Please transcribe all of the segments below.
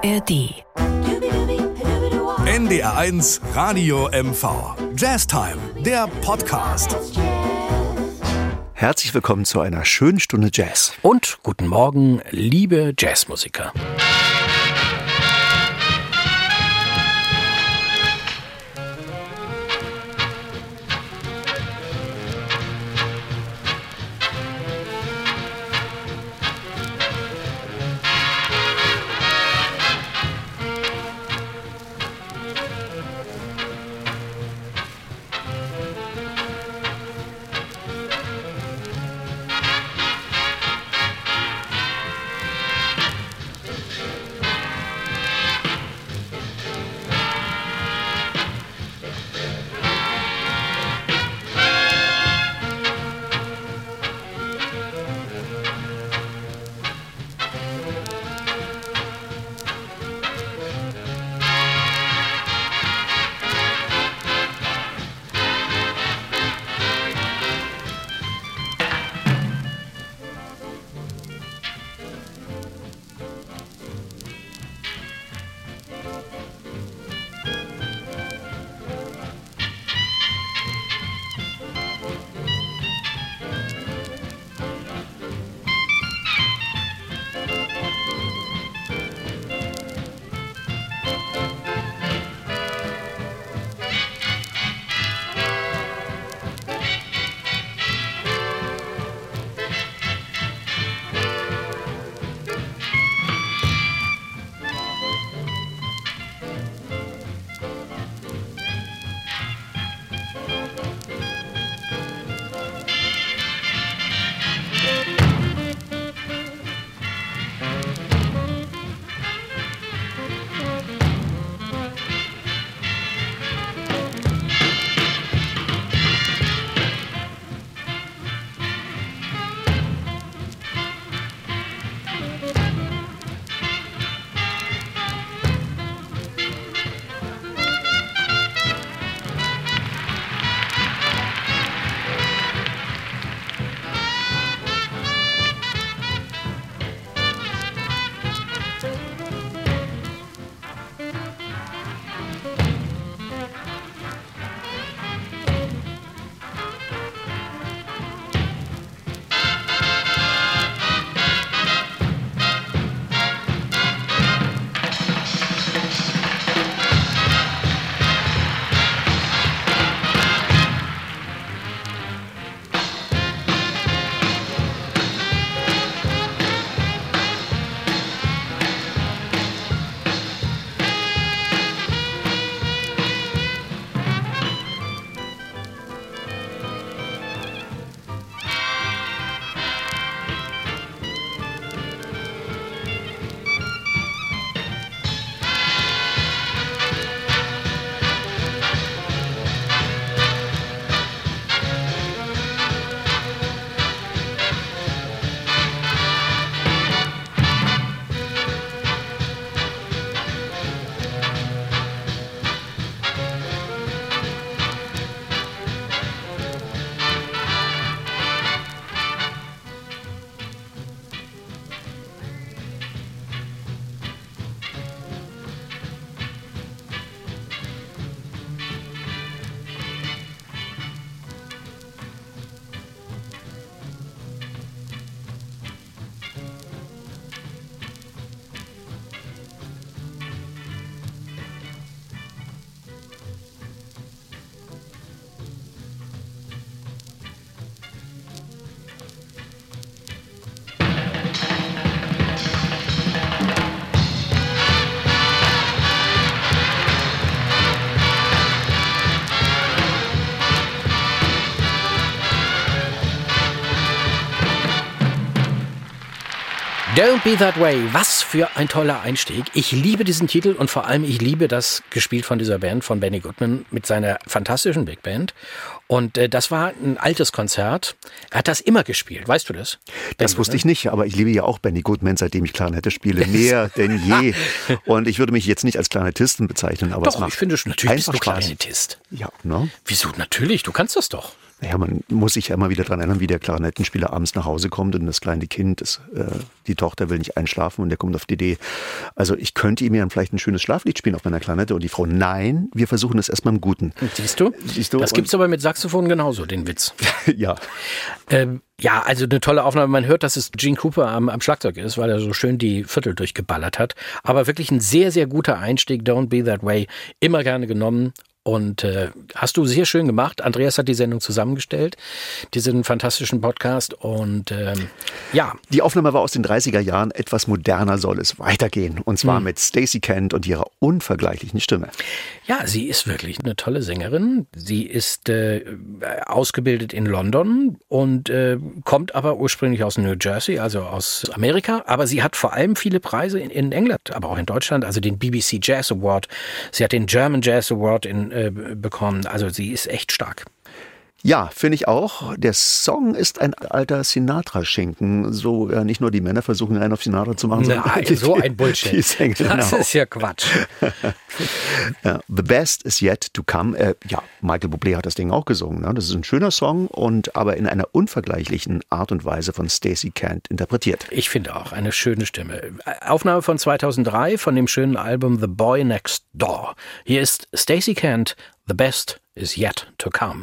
ARD. NDR1 Radio MV. Jazztime, der Podcast. Herzlich willkommen zu einer schönen Stunde Jazz. Und guten Morgen, liebe Jazzmusiker. Don't Be That Way, was für ein toller Einstieg. Ich liebe diesen Titel und vor allem ich liebe das, gespielt von dieser Band, von Benny Goodman mit seiner fantastischen Big Band. Und das war ein altes Konzert. Er hat das immer gespielt, weißt du das? Das wusste ich nicht, aber ich liebe ja auch Benny Goodman, seitdem ich Klarinette spiele, mehr denn je. Und ich würde mich jetzt nicht als Klarinettisten bezeichnen, aber doch, es macht ich finde schon, natürlich bist du Spaß. Klarinettist. Ja, ne? Wieso? Natürlich, du kannst das doch. Naja, man muss sich ja immer wieder daran erinnern, wie der Klarinettenspieler abends nach Hause kommt und das kleine Kind, die Tochter will nicht einschlafen und der kommt auf die Idee, also ich könnte ihm ja vielleicht ein schönes Schlaflied spielen auf meiner Klarinette und die Frau, nein, wir versuchen es erstmal im Guten. Siehst du? Das gibt's aber mit Saxophon genauso, den Witz. Ja. Ja, also eine tolle Aufnahme. Man hört, dass es Gene Cooper am Schlagzeug ist, weil er so schön die Viertel durchgeballert hat. Aber wirklich ein sehr, sehr guter Einstieg. Don't Be That Way. Immer gerne genommen. Und hast du sehr schön gemacht. Andreas hat die Sendung zusammengestellt, diesen fantastischen Podcast. Und ja. Die Aufnahme war aus den 30er Jahren. Etwas moderner soll es weitergehen. Und zwar mit Stacey Kent und ihrer unvergleichlichen Stimme. Ja, sie ist wirklich eine tolle Sängerin. Sie ist ausgebildet in London und kommt aber ursprünglich aus New Jersey, also aus Amerika. Aber sie hat vor allem viele Preise in England, aber auch in Deutschland. Also den BBC Jazz Award. Sie hat den German Jazz Award bekommen. Also sie ist echt stark. Ja, finde ich auch. Der Song ist ein alter Sinatra-Schinken. So nicht nur die Männer versuchen, einen auf Sinatra zu machen, sondern so ein Bullshit. Das ist ja Quatsch. Ja, The Best is Yet to Come. Ja, Michael Bublé hat das Ding auch gesungen. Ne? Das ist ein schöner Song, aber in einer unvergleichlichen Art und Weise von Stacey Kent interpretiert. Ich finde auch eine schöne Stimme. Aufnahme von 2003 von dem schönen Album The Boy Next Door. Hier ist Stacey Kent, The Best is Yet to Come.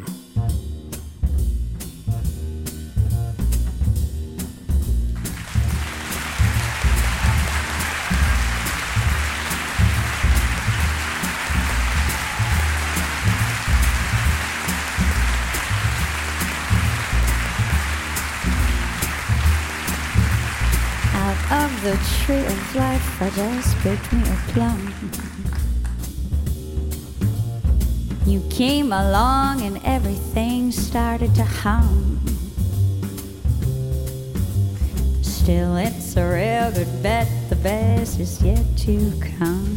Of the tree of life, I just picked me a plum. You came along and everything started to hum. Still, it's a real good bet, the best is yet to come.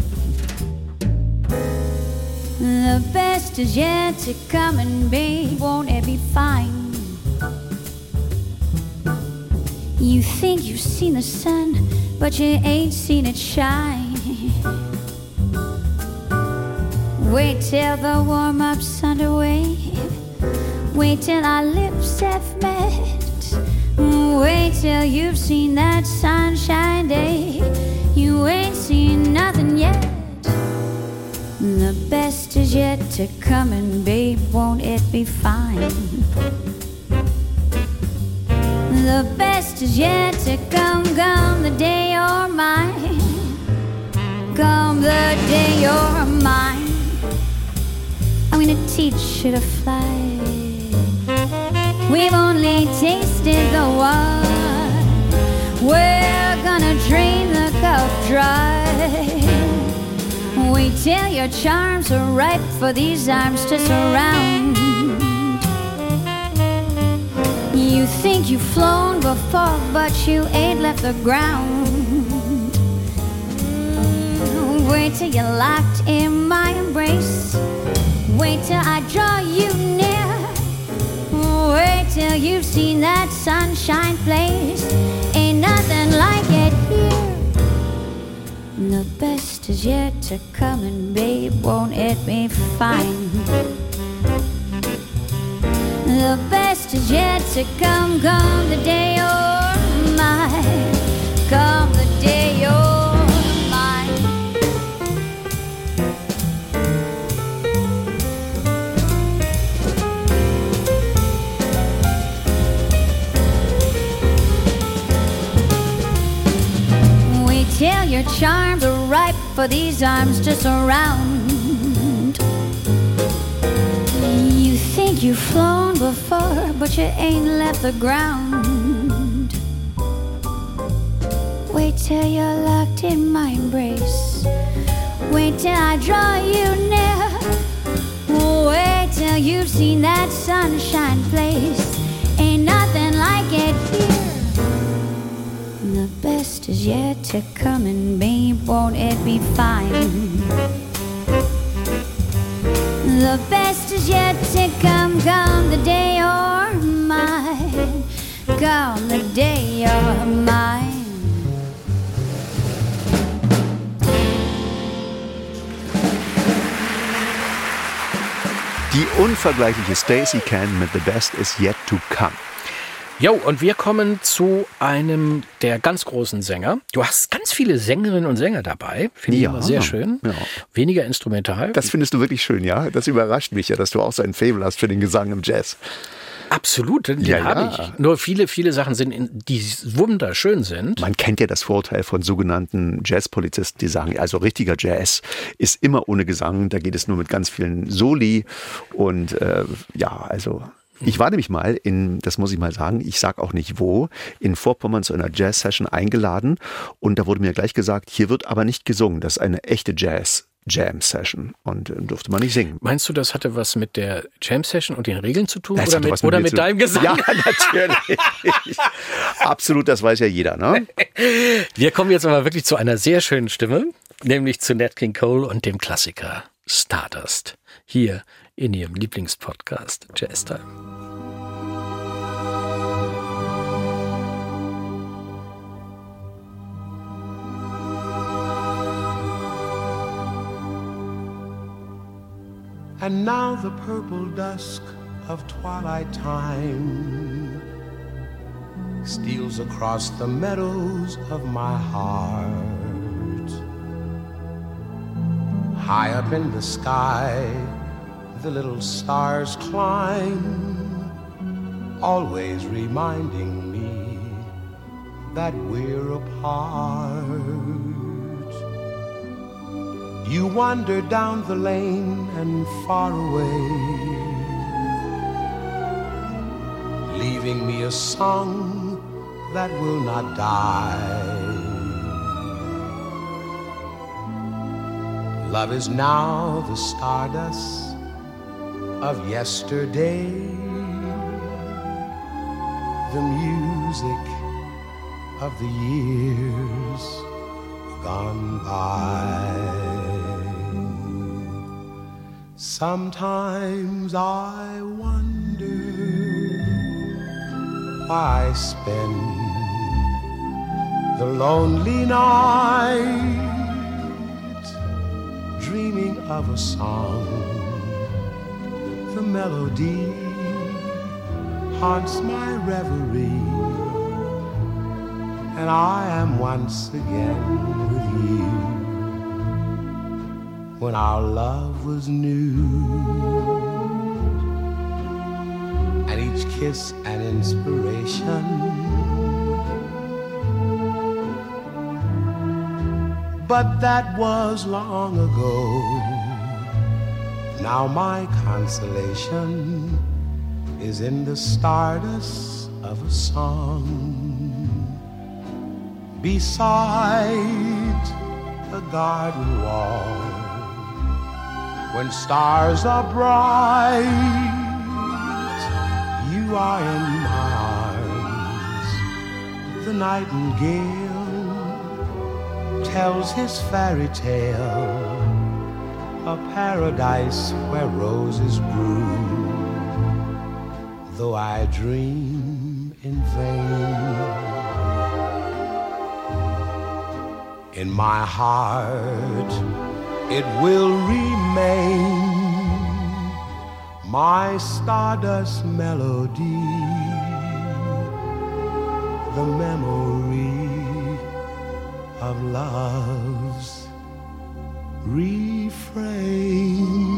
The best is yet to come, and babe, won't it be fine? You think you've seen the sun, but you ain't seen it shine. Wait till the warm-up's underway. Wait till our lips have met. Wait till you've seen that sunshine day. You ain't seen nothing yet. The best is yet to come, and babe, won't it be fine? The best is yet to come, come the day you're mine. Come the day you're mine. I'm gonna teach you to fly. We've only tasted the wine. We're gonna drain the cup dry. Wait till your charms are ripe for these arms to surround. You think you've flown before, but you ain't left the ground. Wait till you're locked in my embrace. Wait till I draw you near. Wait till you've seen that sunshine place. Ain't nothing like it here. The best is yet to come, and babe, won't it be fine? The best is yet to come, come the day you're mine. Come the day you're mine. Wait till your charms are ripe for these arms to surround. You think you've flown before, but you ain't left the ground. Wait till you're locked in my embrace. Wait till I draw you near. Wait till you've seen that sunshine place. Ain't nothing like it here. The best is yet to come, and babe, won't it be fine? The best is yet to come, come the day you're mine. Come the day you're mine. Die unvergleichliche Stacey Cannon mit The Best Is Yet to Come. Jo, und wir kommen zu einem der ganz großen Sänger. Du hast ganz viele Sängerinnen und Sänger dabei. Finde ich immer sehr schön. Ja. Weniger instrumental. Das findest du wirklich schön, ja? Das überrascht mich ja, dass du auch so ein Faible hast für den Gesang im Jazz. Absolut, den habe ich. Nur viele Sachen sind, die wunderschön sind. Man kennt ja das Vorurteil von sogenannten Jazzpolizisten, die sagen, also richtiger Jazz ist immer ohne Gesang, da geht es nur mit ganz vielen Soli und ich war nämlich mal das muss ich mal sagen, ich sag auch nicht wo, in Vorpommern zu einer Jazz-Session eingeladen und da wurde mir gleich gesagt, hier wird aber nicht gesungen, das ist eine echte Jam-Session und durfte man nicht singen. Meinst du, das hatte was mit der Jam-Session und den Regeln zu tun oder mit deinem Gesang? Ja, natürlich. Absolut, das weiß ja jeder, ne? Wir kommen jetzt aber wirklich zu einer sehr schönen Stimme, nämlich zu Nat King Cole und dem Klassiker Stardust. Hier in ihrem Lieblingspodcast Jazz Time. And now the purple dusk of twilight time steals across the meadows of my heart. High up in the sky, the little stars climb, always reminding me that we're apart. You wander down the lane and far away, leaving me a song that will not die. Love is now the stardust of yesterday, the music of the years gone by. Sometimes I wonder why I spend the lonely night dreaming of a song. The melody haunts my reverie, and I am once again with you. When our love was new, and each kiss an inspiration, but that was long ago. Now my consolation is in the stardust of a song beside a garden wall. When stars are bright, you are in my arms. The nightingale tells his fairy tale, a paradise where roses grew. Though I dream in vain, in my heart it will remain my stardust melody, the memory of love's refrain.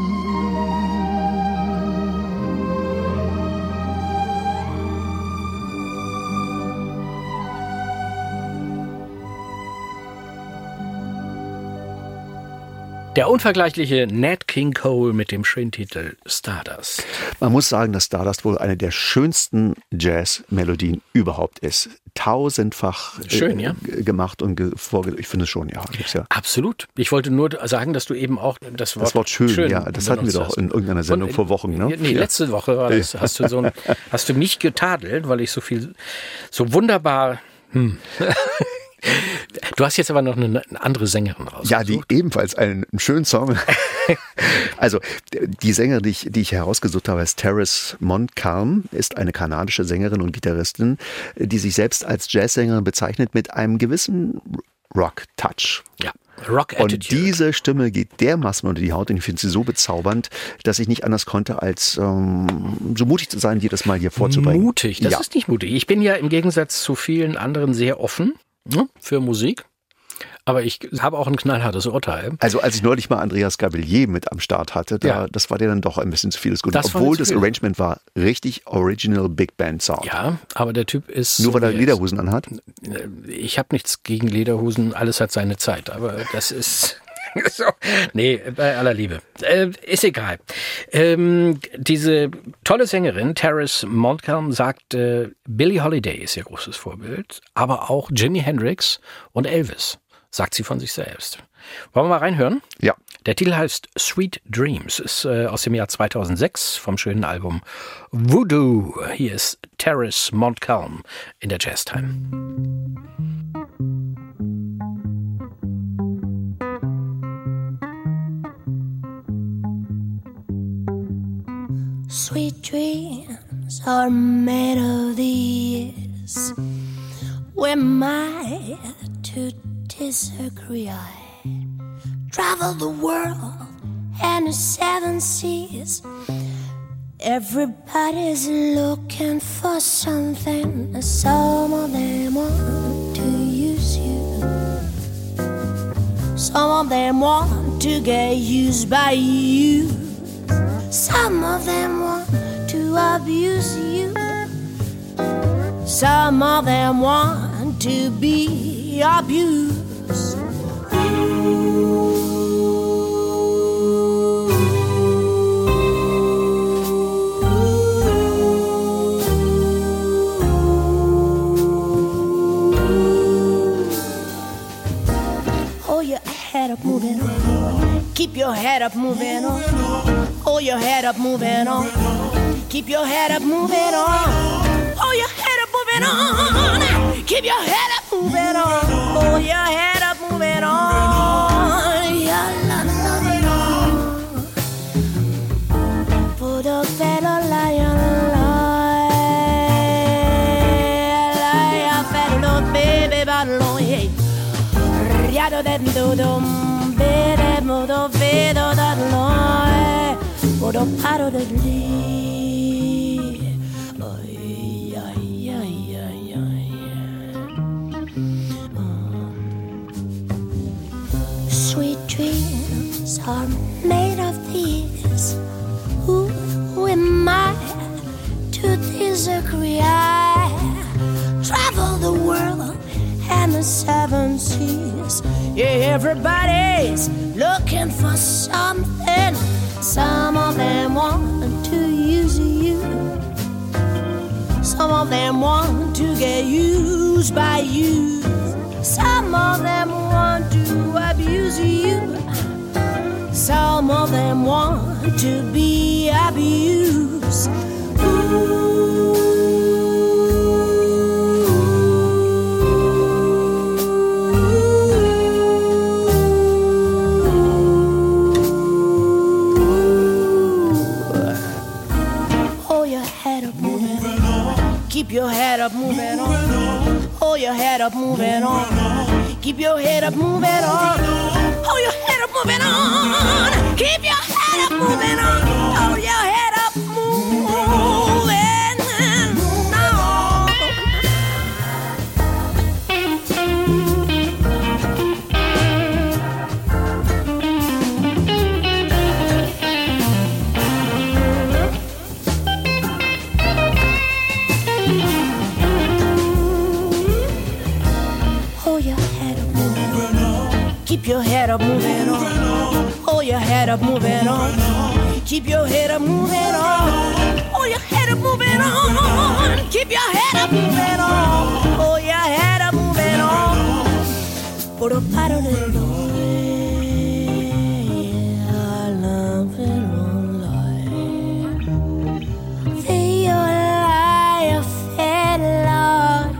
Der unvergleichliche Nat King Cole mit dem schönen Titel Stardust. Man muss sagen, dass Stardust wohl eine der schönsten Jazz-Melodien überhaupt ist. Tausendfach schön, ja? Gemacht und ich finde es schon, ja. Absolut. Ich wollte nur sagen, dass du eben auch das Wort schön, ja, das hatten wir doch in irgendeiner Sendung vor Wochen. Ne? Nee, letzte Woche war das, hast du mich getadelt, weil ich so wunderbar... Du hast jetzt aber noch eine andere Sängerin rausgesucht. Ja, die ebenfalls einen schönen Song. Also die Sängerin, die ich herausgesucht habe, ist Terrace Montcalm, ist eine kanadische Sängerin und Gitarristin, die sich selbst als Jazzsängerin bezeichnet mit einem gewissen Rock-Touch. Ja. Rock Attitude. Und diese Stimme geht dermaßen unter die Haut und ich finde sie so bezaubernd, dass ich nicht anders konnte, als so mutig zu sein, dir das mal hier vorzubringen. Mutig, das ist nicht mutig. Ich bin ja im Gegensatz zu vielen anderen sehr offen für Musik. Aber ich habe auch ein knallhartes Urteil. Also als ich neulich mal Andreas Gabalier mit am Start hatte, das war dir dann doch ein bisschen zu vieles Gutes. Obwohl das Arrangement war richtig Original Big Band Sound. Ja, aber der Typ ist... Nur weil er Lederhosen anhat? Ich habe nichts gegen Lederhosen, alles hat seine Zeit. Aber das ist... So, nee, bei aller Liebe. Ist egal. Diese tolle Sängerin, Terrace Montcalm, sagt, Billie Holiday ist ihr großes Vorbild, aber auch Jimi Hendrix und Elvis, sagt sie von sich selbst. Wollen wir mal reinhören? Ja. Der Titel heißt Sweet Dreams, ist aus dem Jahr 2006 vom schönen Album Voodoo. Hier ist Terrace Montcalm in der Jazztime. Sweet dreams are made of these. We might to disagree. I travel the world and the 7 seas. Everybody's looking for something. Some of them want to use you. Some of them want to get used by you. Some of them want to abuse you. Some of them want to be abused. Hold your head up, moving on. Keep your head up, moving on. Hold your head up, moving on. Keep your head up, moving on. Hold your head up, moving on. Keep your head up, moving on. Hold your head up, moving on. Yeah, la, la, la. Put a fellow lion, lion, fellow baby, balloon, yeah. Riado dentro dum, bere modo vedo da noi. Odo paro de li. Ay, ay, ay, ay, ay. Sweet dreams are made of these. Who am I to disagree? I travel the world and the 7 seas. Yeah, everybody's looking for something. Some of them want to use you. Some of them want to get used by you. Some of them want to abuse you. Some of them want to be abused. Keep your head up, moving on. Hold your head up, moving on. Keep your head up, moving on. Hold your head up, moving on. Keep your head up, moving on. Hold your head up, moving on. Keep your head up, moving on. Hold your head up, moving on. Keep your head up, moving on. Hold your head up, moving on. Keep your head up, moving on. Hold your head up, moving on. Por a paro de I love it all life. Feel like a fed life.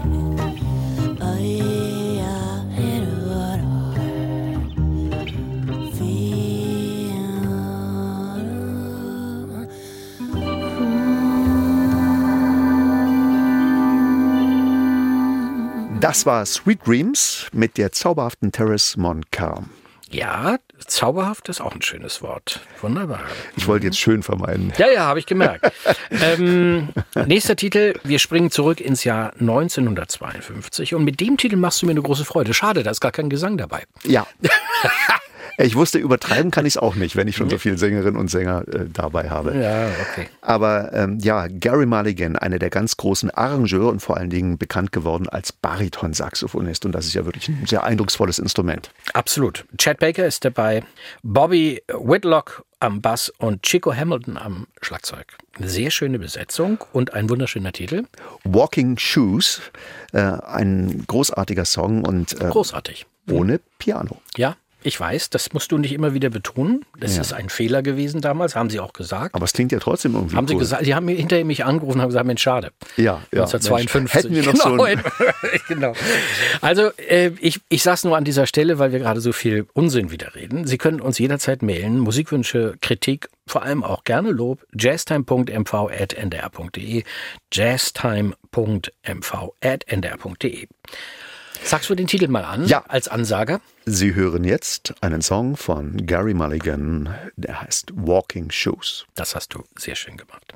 Das war Sweet Dreams mit der zauberhaften Terrace Montcalm. Ja, zauberhaft ist auch ein schönes Wort. Wunderbar. Ich wollte jetzt schön vermeiden. Ja, habe ich gemerkt. Nächster Titel, wir springen zurück ins Jahr 1952 und mit dem Titel machst du mir eine große Freude. Schade, da ist gar kein Gesang dabei. Ja. Ich wusste, übertreiben kann ich es auch nicht, wenn ich schon so viele Sängerinnen und Sänger dabei habe. Ja, okay. Aber Gary Mulligan, einer der ganz großen Arrangeure und vor allen Dingen bekannt geworden als Bariton-Saxophonist. Und das ist ja wirklich ein sehr eindrucksvolles Instrument. Absolut. Chet Baker ist dabei, Bobby Whitlock am Bass und Chico Hamilton am Schlagzeug. Eine sehr schöne Besetzung und ein wunderschöner Titel. Walking Shoes, ein großartiger Song und großartig. Ohne Piano. Ja. Ich weiß, das musst du nicht immer wieder betonen. Das ist ein Fehler gewesen damals, haben sie auch gesagt. Aber es klingt ja trotzdem irgendwie haben cool. Sie gesagt, sie haben hinterher mich angerufen und haben gesagt, Mensch, schade. Ja. 1952. Hätten wir noch so ein Genau. Also ich sage es nur an dieser Stelle, weil wir gerade so viel Unsinn wieder reden. Sie können uns jederzeit mailen, Musikwünsche, Kritik, vor allem auch gerne Lob, jazztime.mv@ndr.de, jazztime.mv@ndr.de. Sagst du den Titel mal an, als Ansager? Sie hören jetzt einen Song von Gary Mulligan, der heißt Walking Shoes. Das hast du sehr schön gemacht.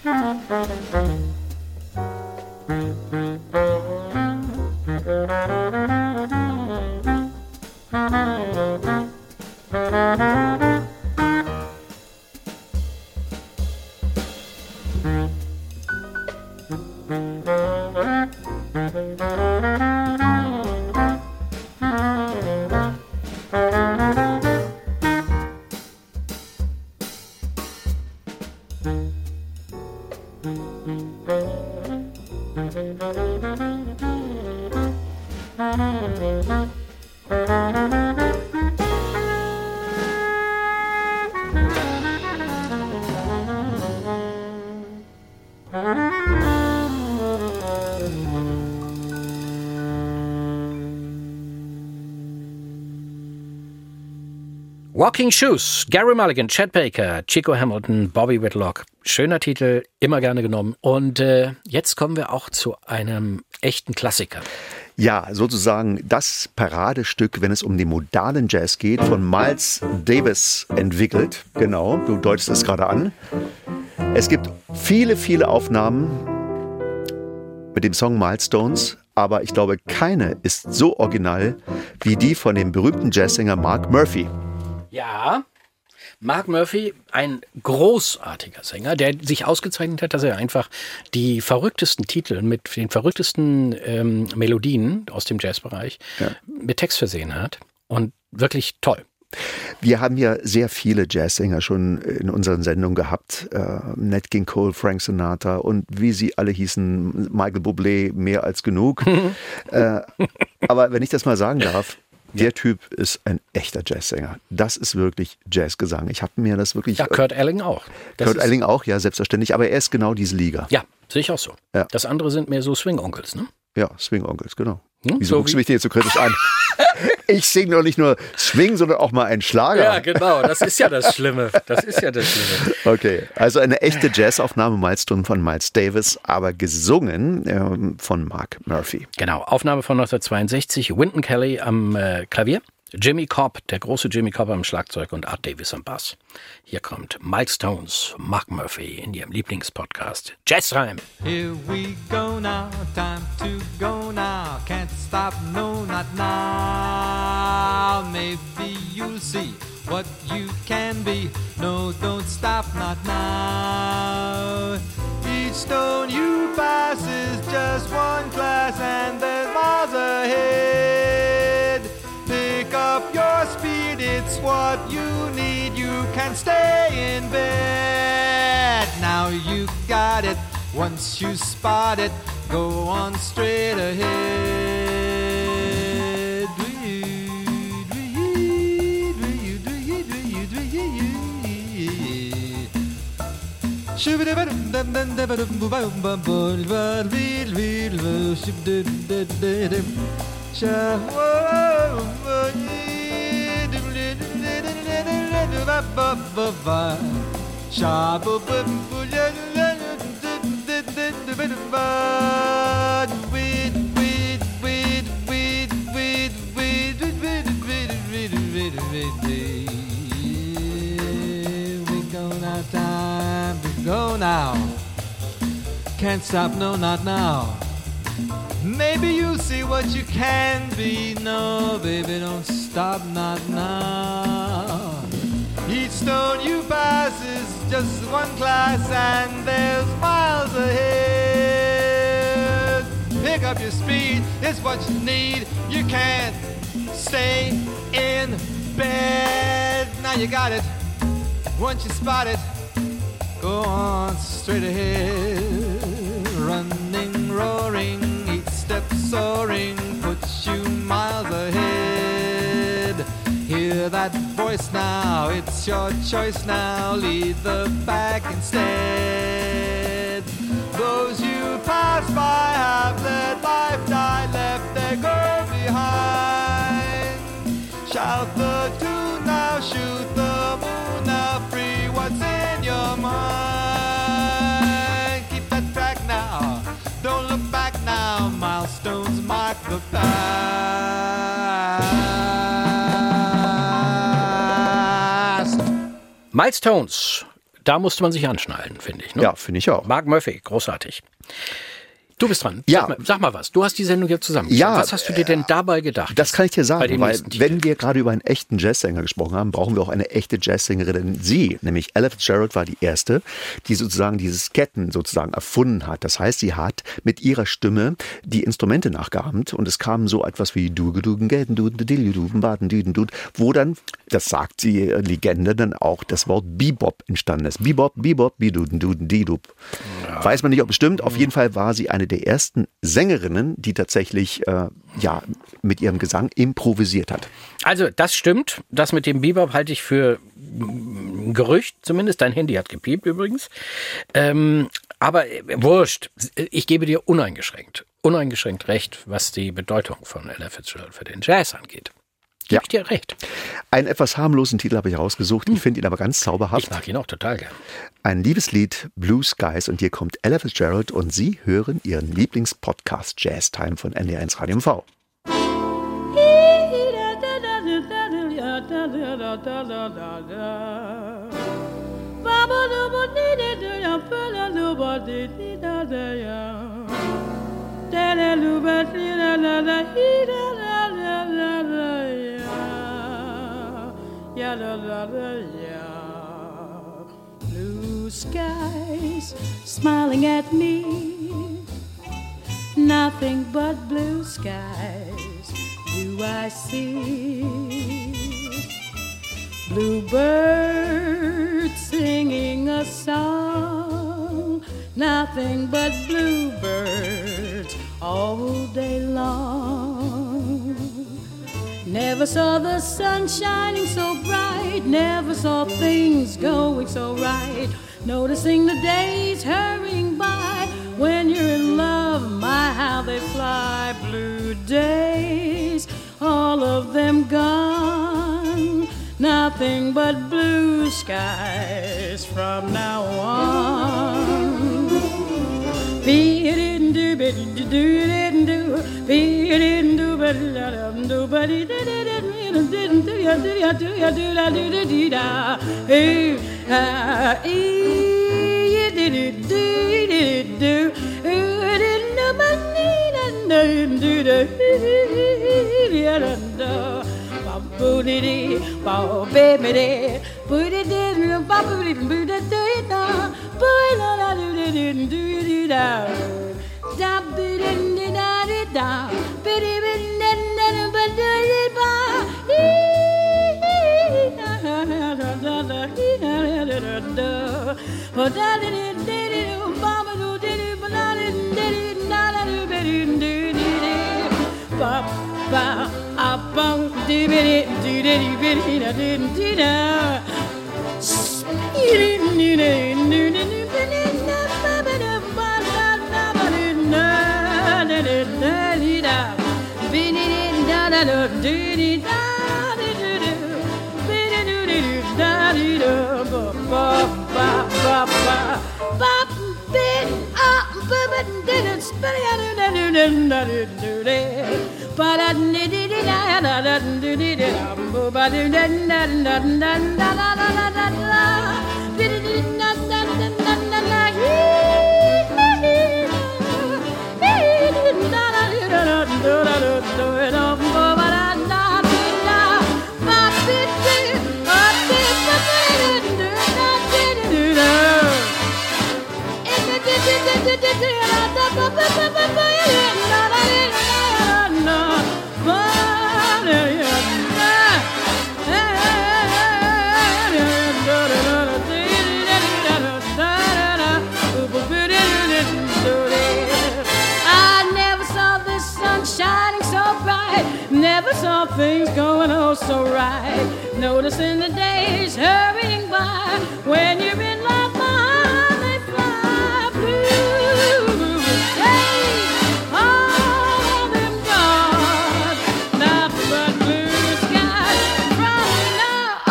Walking Shoes, Gary Mulligan, Chet Baker, Chico Hamilton, Bobby Whitlock. Schöner Titel, immer gerne genommen. Und jetzt kommen wir auch zu einem echten Klassiker. Ja, sozusagen das Paradestück, wenn es um den modalen Jazz geht, von Miles Davis entwickelt. Genau, du deutest es gerade an. Es gibt viele, viele Aufnahmen mit dem Song Milestones, aber ich glaube, keine ist so original wie die von dem berühmten Jazzsänger Mark Murphy. Ja, Mark Murphy, ein großartiger Sänger, der sich ausgezeichnet hat, dass er einfach die verrücktesten Titel mit den verrücktesten Melodien aus dem Jazzbereich mit Text versehen hat. Und wirklich toll. Wir haben ja sehr viele Jazzsänger schon in unseren Sendungen gehabt. Nat King Cole, Frank Sinatra und wie sie alle hießen, Michael Bublé, mehr als genug. Aber wenn ich das mal sagen darf, der Typ ist ein echter Jazzsänger. Das ist wirklich Jazzgesang. Ich habe mir das wirklich... Ja, Kurt Elling auch. Kurt Elling auch, ja, selbstverständlich. Aber er ist genau diese Liga. Ja, sehe ich auch so. Ja. Das andere sind mehr so Swing-Onkels, ne? Ja, Swing-Onkels, genau. So Wieso guckst du mich denn jetzt so kritisch an? Ich singe doch nicht nur Swing, sondern auch mal einen Schlager. Ja, genau. Das ist ja das Schlimme. Okay, also eine echte Jazzaufnahme, Milestone von Miles Davis, aber gesungen von Mark Murphy. Genau, Aufnahme von 1962. Wynton Kelly am Klavier. Jimmy Cobb, der große Jimmy Cobb am Schlagzeug und Art Davis am Bass. Hier kommt Milestones, Mark Murphy in ihrem Lieblingspodcast Jazz Time. Here we go now, time to go now. Can't stop, no, not now. Maybe you'll see what you can be. No, don't stop, not now. Each stone you pass is just one class and there's miles ahead. Pick up your speed, it's what you need. You can stay in bed. Now you got it. Once you spot it, go on straight ahead. Go now. Can't stop, no, not now. Maybe you'll see what you can be. No, baby, don't stop, not now. Each stone you pass is just one class and there's miles ahead. Pick up your speed, it's what you need. You can't stay in bed. Now you got it. Once you spot it, go on straight ahead. Running, roaring, each step soaring puts you miles ahead. Hear that voice now, it's your choice now. Lead the pack instead. Those you pass by have let life die, left their goal behind. Shout the tune now, shoot the moon now, free what's in your mind. Keep that track now, don't look back now. Milestones mark the past. Milestones, da musste man sich anschnallen, finde ich. Ne? Ja, finde ich auch. Mark Murphy, großartig. Du bist dran. Ja. Sag mal was. Du hast die Sendung jetzt zusammengestellt. Ja, was hast du dir denn dabei gedacht? Das kann ich dir Bei sagen, dem weil nächsten Titel. wenn wir gerade über einen echten Jazzsänger gesprochen haben, brauchen wir auch eine echte Jazzsängerin. Denn sie, nämlich Ella Fitzgerald, war die erste, die sozusagen dieses Sketten sozusagen erfunden hat. Das heißt, sie hat mit ihrer Stimme die Instrumente nachgeahmt und es kam so etwas wie wo dann, das sagt die Legende, dann auch das Wort Bebop entstanden ist. Bebop, Bebop, Biduden, Duden, Didup. Weiß man nicht, ob es stimmt. Auf jeden Fall war sie eine der ersten Sängerinnen, die tatsächlich mit ihrem Gesang improvisiert hat. Also, das stimmt. Das mit dem Bebop halte ich für ein Gerücht zumindest. Dein Handy hat gepiept übrigens. Aber wurscht. Ich gebe dir uneingeschränkt recht, was die Bedeutung von Ella Fitzgerald für den Jazz angeht. Gebe ich dir recht. Einen etwas harmlosen Titel habe ich rausgesucht. Ich finde ihn aber ganz zauberhaft. Ich mag ihn auch total gern. Ein Liebeslied, Blue Skies. Und hier kommt Ella Fitzgerald und Sie hören Ihren Lieblingspodcast Jazz Time von NDR1 Radio MV. Blue skies smiling at me, nothing but blue skies do I see. Bluebirds singing a song, nothing but bluebirds all day long. Never saw the sun shining so bright, never saw things going so right, noticing the days hurrying by. When you're in love, my how they fly. Blue days, all of them gone, nothing but blue skies from now on. Never saw things going oh so right. Noticing the days hurrying by. When you're in love, my heart may fly. Blue days, all of them gone. Not but blue skies from now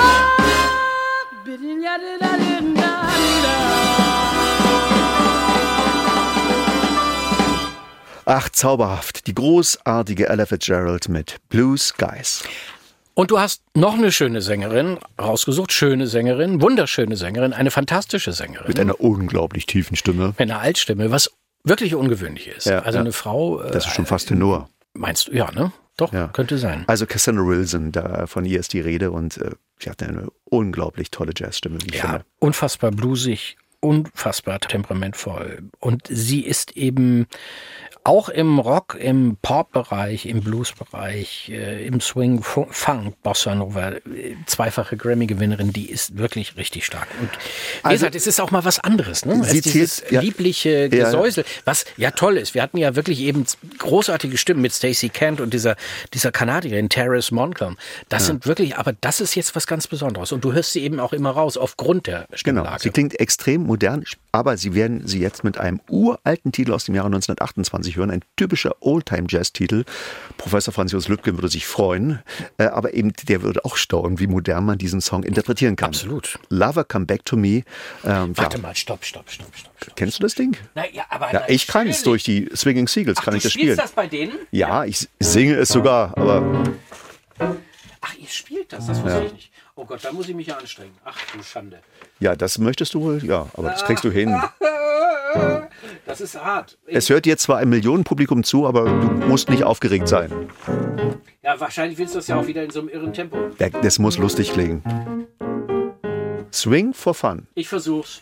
Ach, zauberhaft. Die großartige Ella Fitzgerald mit Blue Skies. Und du hast noch eine schöne Sängerin rausgesucht, wunderschöne Sängerin, eine fantastische Sängerin. Mit einer unglaublich tiefen Stimme. Mit einer Altstimme, was wirklich ungewöhnlich ist. Ja, also eine Frau... Das ist schon fast Tenor. Meinst du? Ja, ne? Doch, könnte sein. Also Cassandra Wilson, von ihr ist die Rede und sie hat eine unglaublich tolle Jazzstimme, wie ich finde. Unfassbar bluesig, unfassbar temperamentvoll. Und sie ist eben auch im Rock, im Pop-Bereich, im Blues-Bereich, im Swing, Funk, Bossa Nova, zweifache Grammy-Gewinnerin, die ist wirklich richtig stark. Und wie gesagt, es ist auch mal was anderes, ne? Sie dieses liebliche Gesäusel, was ja toll ist. Wir hatten ja wirklich eben großartige Stimmen mit Stacey Kent und dieser Kanadierin Terrace Montcalm. Das sind wirklich, aber das ist jetzt was ganz Besonderes. Und du hörst sie eben auch immer raus, aufgrund der Stimmlage. Genau, sie klingt extrem modern, aber Sie werden sie jetzt mit einem uralten Titel aus dem Jahre 1928 hören, ein typischer Oldtime-Jazz-Titel. Professor Franz-Josef Lübke würde sich freuen, aber eben der würde auch staunen, wie modern man diesen Song interpretieren kann. Absolut. Lover, Come Back to Me. Warte mal, stopp. Kennst du das Ding? Aber ich kann es durch die Swinging Seagulls, kann ich das spielen. Du spielst das bei denen? Ja, ich singe es sogar, aber... Ach, ihr spielt das wusste ich nicht. Oh Gott, da muss ich mich ja anstrengen. Ach du Schande. Ja, das möchtest du wohl, ja, aber das kriegst du hin. Das ist hart. Es hört dir zwar ein Millionenpublikum zu, aber du musst nicht aufgeregt sein. Ja, wahrscheinlich willst du das ja auch wieder in so einem irren Tempo. Das muss lustig klingen. Swing for fun. Ich versuch's.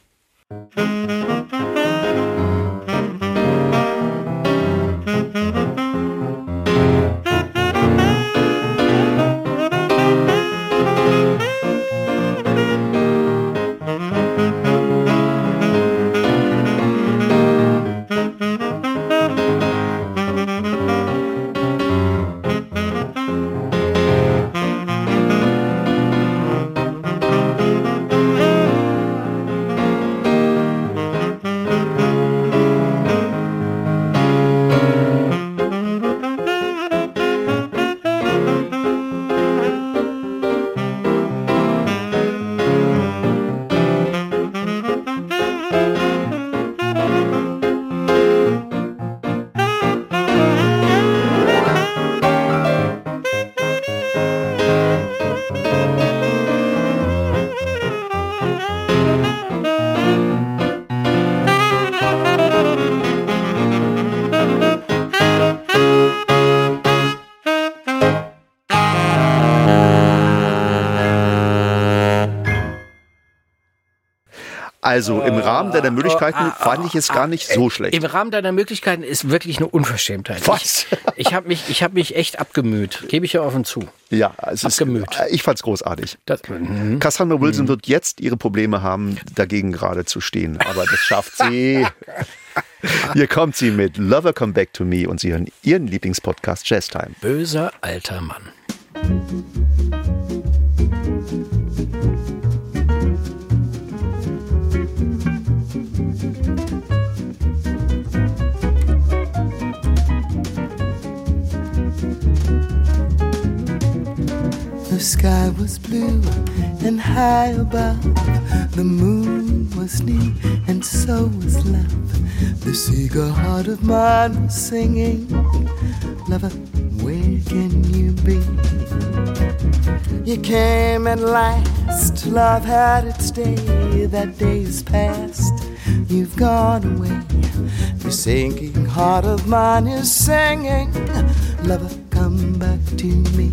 Also im Rahmen deiner Möglichkeiten fand ich es gar nicht so schlecht. Im Rahmen deiner Möglichkeiten ist wirklich eine Unverschämtheit. Was? Ich hab mich echt abgemüht. Gebe ich ja offen zu. Ja, ich fand es großartig. Cassandra Wilson wird jetzt ihre Probleme haben, dagegen gerade zu stehen. Aber das schafft sie. Hier kommt sie mit Lover Come Back to Me und Sie hören Ihren Lieblingspodcast Jazz Time. Böser alter Mann. The sky was blue and high above. The moon was new and so was love. This eager heart of mine was singing, lover, where can you be? You came at last, love had its day. That day is past, you've gone away. The sinking heart of mine is singing, lover, come back to me.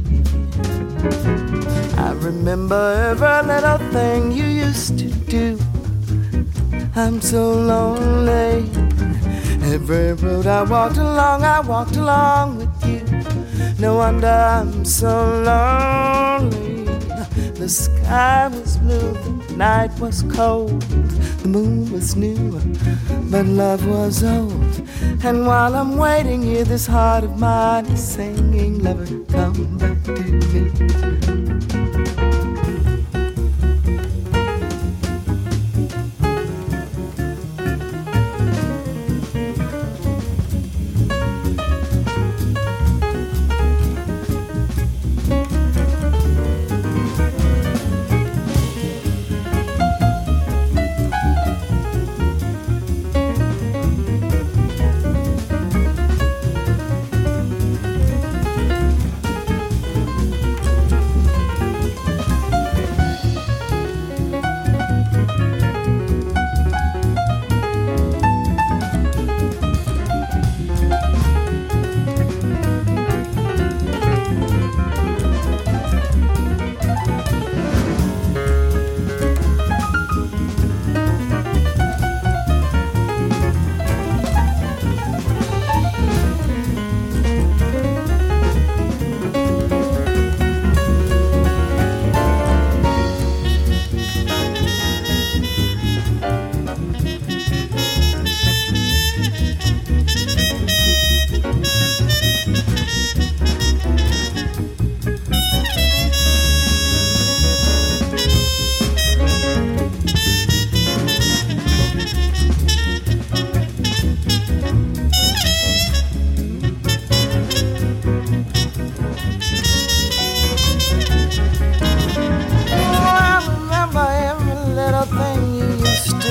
I remember every little thing you used to do. I'm so lonely. Every road I walked along with you. No wonder I'm so lonely. The sky was blue, the night was cold. The moon was new, but love was old. And while I'm waiting here, this heart of mine is singing, lover, come back to me.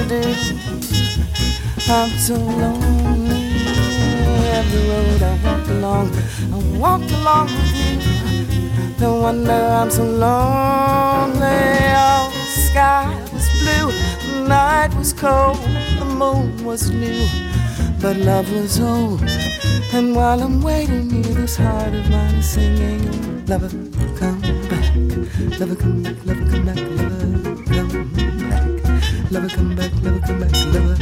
to do. I'm so lonely. Every road I walked along with you. No wonder I'm so lonely. Oh, the sky was blue, the night was cold, the moon was new, but love was old. And while I'm waiting here, this heart of mine is singing, lover, come back, lover, come back, lover, come back, lover, come back, lover, come back, lover, come back, lover,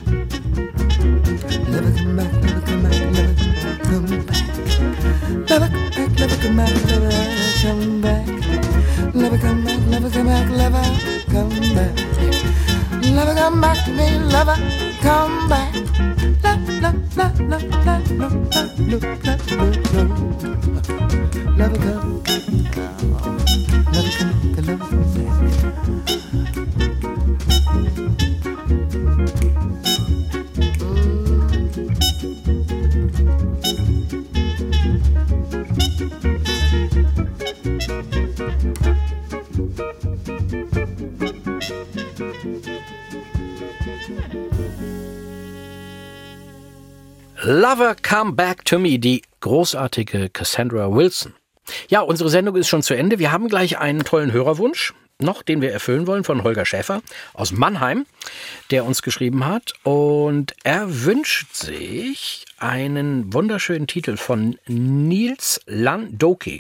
lover, come back, lover, come back, lover, come back, lover, come back, lover, come back, lover, come back, lover, come back, lover, come back, lover, come back to me, lover, come back. La la la la la la la la la. Love come, love Lover Come Back to Me, die großartige Cassandra Wilson. Ja, unsere Sendung ist schon zu Ende. Wir haben gleich einen tollen Hörerwunsch noch, den wir erfüllen wollen, von Holger Schäfer aus Mannheim, der uns geschrieben hat. Und er wünscht sich einen wunderschönen Titel von Nils Landoki.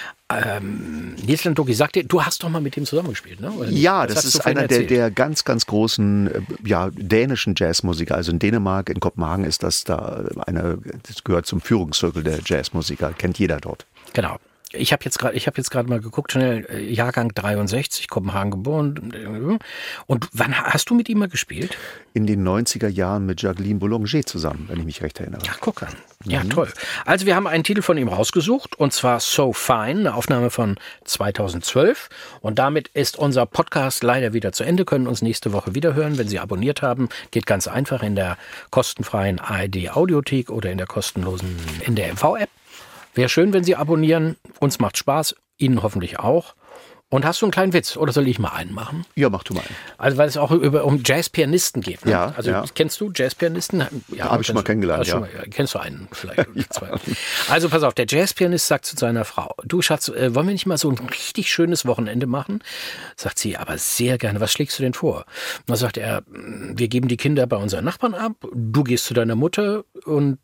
Nils Landoki, sagt dir, du hast doch mal mit ihm zusammengespielt, ne? Oder ja, das ist einer der ganz, ganz großen dänischen Jazzmusiker. Also in Dänemark, in Kopenhagen ist das das gehört zum Führungszirkel der Jazzmusiker, kennt jeder dort. Genau. Ich habe jetzt gerade mal geguckt, schnell, Jahrgang 63, Kopenhagen geboren. Und wann hast du mit ihm mal gespielt? In den 90er Jahren mit Jacqueline Boulanger zusammen, wenn ich mich recht erinnere. Ja, guck an. Ja, toll. Also wir haben einen Titel von ihm rausgesucht, und zwar So Fine, eine Aufnahme von 2012. Und damit ist unser Podcast leider wieder zu Ende, können uns nächste Woche wieder hören, wenn Sie abonniert haben. Geht ganz einfach in der kostenfreien ARD-Audiothek oder in der kostenlosen NDR-MV-App. Wäre schön, wenn Sie abonnieren. Uns macht Spaß, Ihnen hoffentlich auch. Und hast du einen kleinen Witz? Oder soll ich mal einen machen? Ja, mach du mal einen. Also, weil es auch um Jazzpianisten geht. Ne? Ja, also, ja. Kennst du Jazzpianisten? Ja, habe ich schon mal kennengelernt, ja. Kennst du einen vielleicht? Ja. Zwei. Also, pass auf, der Jazzpianist sagt zu seiner Frau, du Schatz, wollen wir nicht mal so ein richtig schönes Wochenende machen? Sagt sie, aber sehr gerne. Was schlägst du denn vor? Und dann sagt er, wir geben die Kinder bei unseren Nachbarn ab, du gehst zu deiner Mutter und...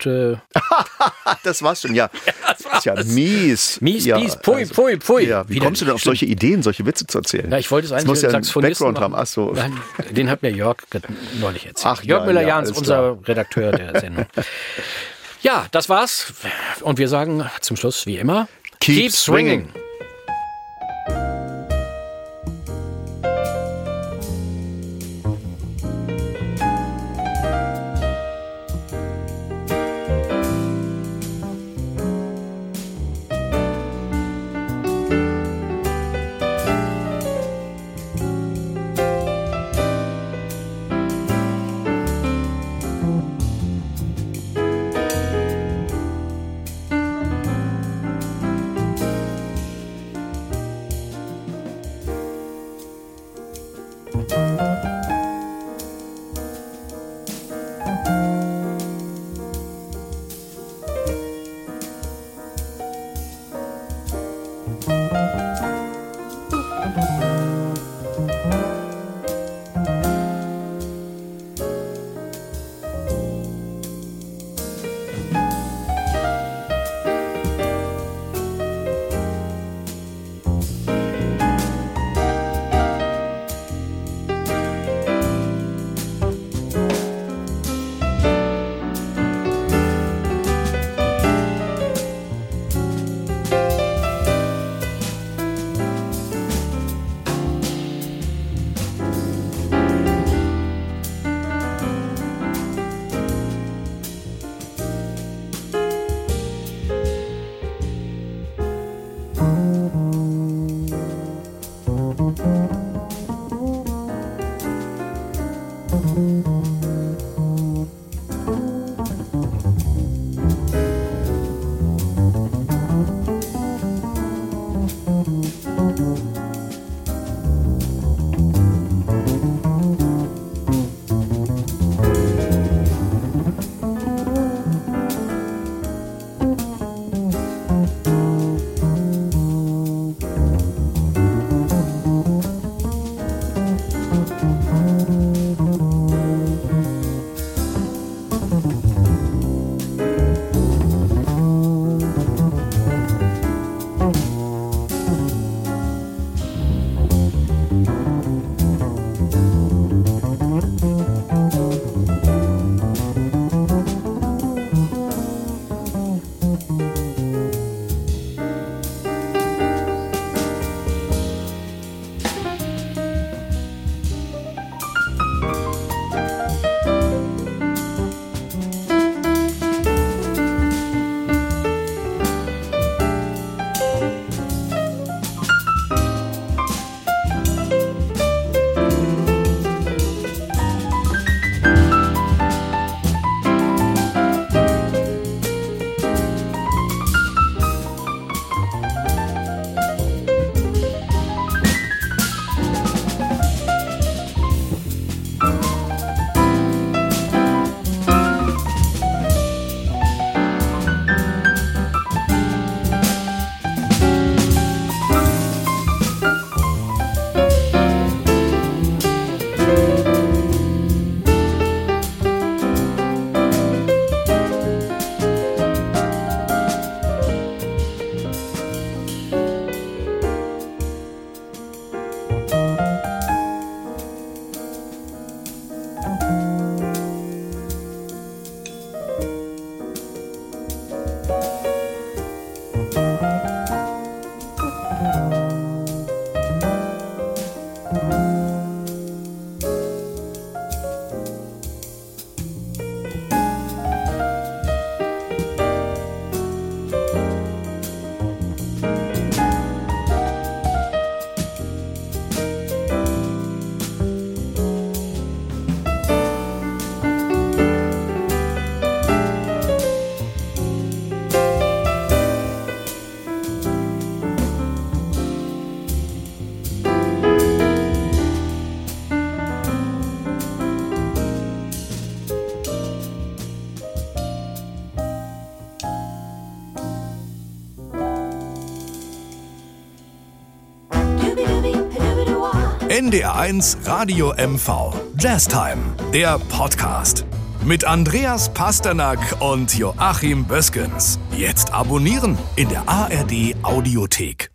Das war's schon, ja. Das ist ja mies. Mies, ja, pui, pui, pui. Ja, wie kommst du denn auf solche Ideen, solche Witze zu erzählen? Na, ich wollte es eigentlich muss ja einen Saxophonisten Background haben. Ach so. Nein, den hat mir Jörg neulich erzählt. Ach, Jörg ja, Müller-Jahns, alles unser Redakteur der Sendung. Ja, das war's. Und wir sagen zum Schluss, wie immer, Keep swinging. NDR1 Radio MV. Jazztime, der Podcast. Mit Andreas Pasternak und Joachim Böskens. Jetzt abonnieren in der ARD Audiothek.